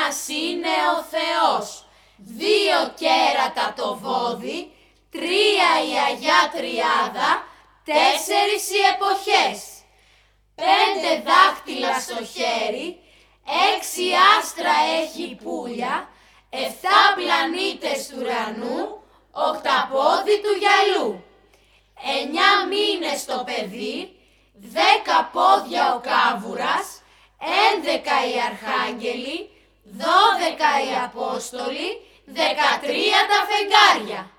ένας είναι ο Θεός, 2 κέρατα το βόδι, 3 η Αγιά Τριάδα, 4 οι εποχές, 5 δάχτυλα στο χέρι, 6 άστρα έχει πουλιά, 7 πλανήτες του ουρανού, 8 του γυαλού, 9 μήνες το παιδί, 10 πόδια ο κάβουρας, 11 οι αρχάγγελοι, 12 οι Απόστολοι, 13 τα φεγγάρια.